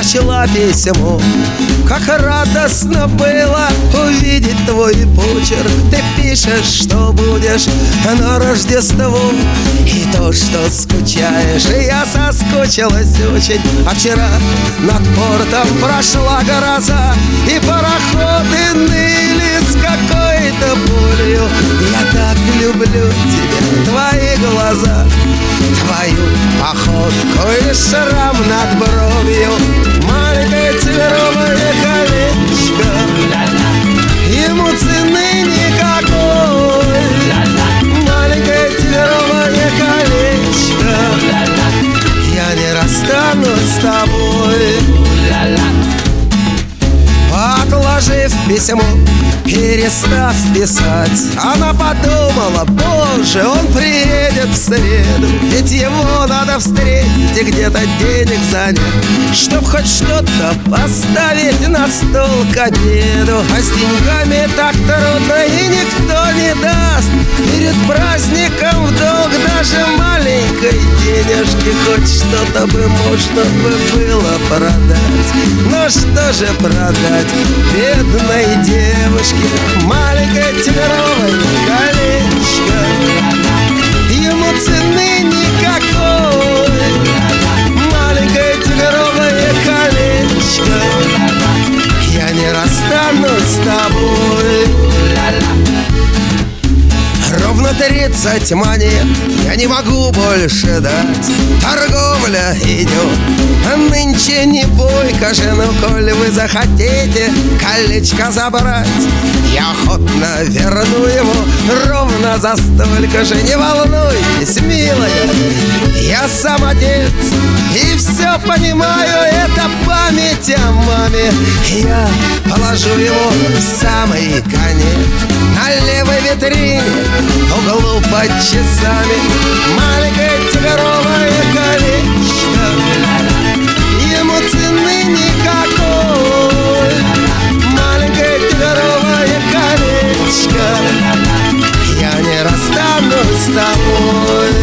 прочла письмо. Как радостно было увидеть твой почерк. Ты пишешь, что будешь на Рождество, и то, что скучаешь. И я соскучилась очень. А вчера над портом прошла гроза, и пароходы ныли с какой-то болью. Я так люблю тебя, твои глаза, твою походку и шрам над бровью. Маленькое тигровое колечко, ему цены никакой. Маленькое тигровое колечко, я не расстанусь с тобой. Отложив письмо, перестав писать, она подумала: боже, он приедет в среду, ведь его надо встретить и где-то денег занять, чтоб хоть что-то поставить на стол к обеду. А с деньгами так трудно, и никто не даст перед праздником в долг даже маленькой денежки. Хоть что-то бы можно было продать, но что же продать бедной девушке? Маленькое тигровое колечко, ему цены никакой. Маленькое тигровое колечко, я не расстанусь с тобой. Ровно 30 монет я не могу больше дать. Торговля идет, а нынче не бойко же. Ну, коль вы захотите колечко забрать, я охотно верну его ровно за столько же. Не волнуйтесь, милая, я сам отец и все понимаю. Это память о маме. Я положу его в самый конец на левой витрине, в углу под часами. Маленькое тигровое колечко, ему цены никакой. Маленькое тигровое колечко, я не расстанусь с тобой.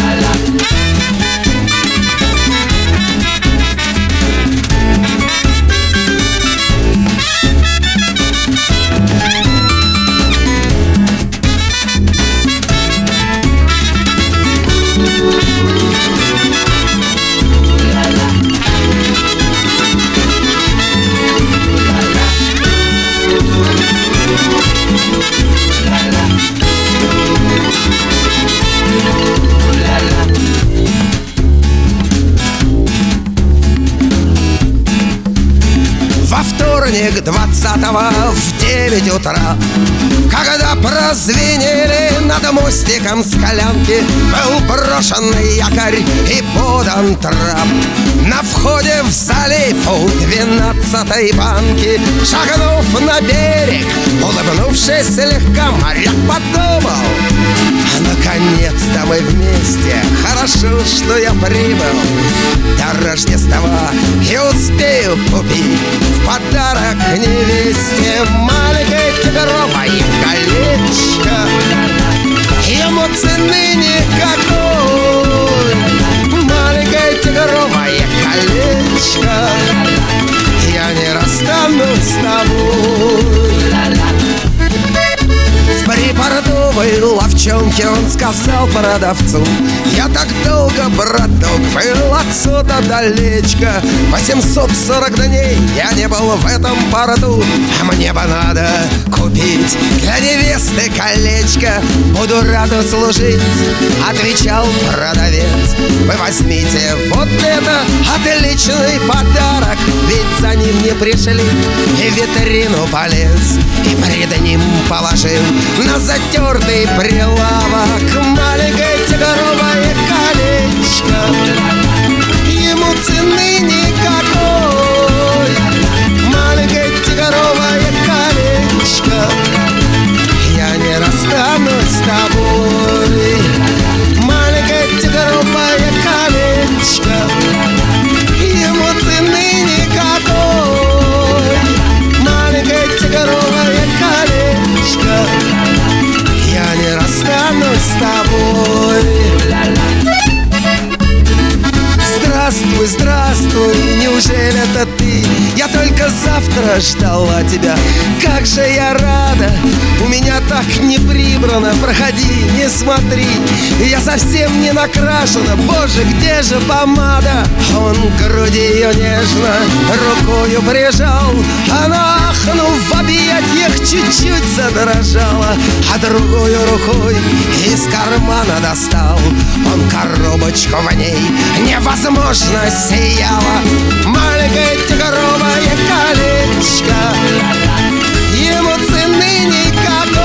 Во вторник 20-го в 9 утра, когда прозвенели над мостиком Склянки, был брошенный якорь и подан трап. На входе в залив у 12-й банки, шагнув на берег, улыбнувшись слегка, моряк подумал: наконец-то мы вместе, хорошо, что я прибыл до Рождества и успею купить в подарок невесте маленькое тигровое колечко, ему цены никакой. Маленькое тигровое колечко, я не расстанусь с тобой. В припортовой ловчонке он сказал продавцу: я так долго, браток, был отсюда далечко. 840 дней я не был в этом порту, а мне бы надо купить для невесты колечко. Буду рад служить, отвечал продавец. Вы возьмите вот это, отличный подарок, ведь за ним не пришли. И в витрину полез, и пред ним положил на затертый прилавок маленькое тигровое колечко, ему цены никакой. Маленькое тигровое колечко, я не расстанусь с тобой. Маленькое тигровое колечко, ему цены никакой. Маленькое тигровое колечко, я не расстанусь с тобой. ждала тебя. Как же я рада, у меня так не прибрано. Проходи, не смотри, я совсем не накрашена. Боже, где же помада? Он к груди ее нежно рукою прижал. Она, ахнув в объятиях, чуть-чуть задрожала, а другой рукой из кармана достал. Он коробочку, в ней невозможно сияла маленькое тигровое колечко. Ему цены никакой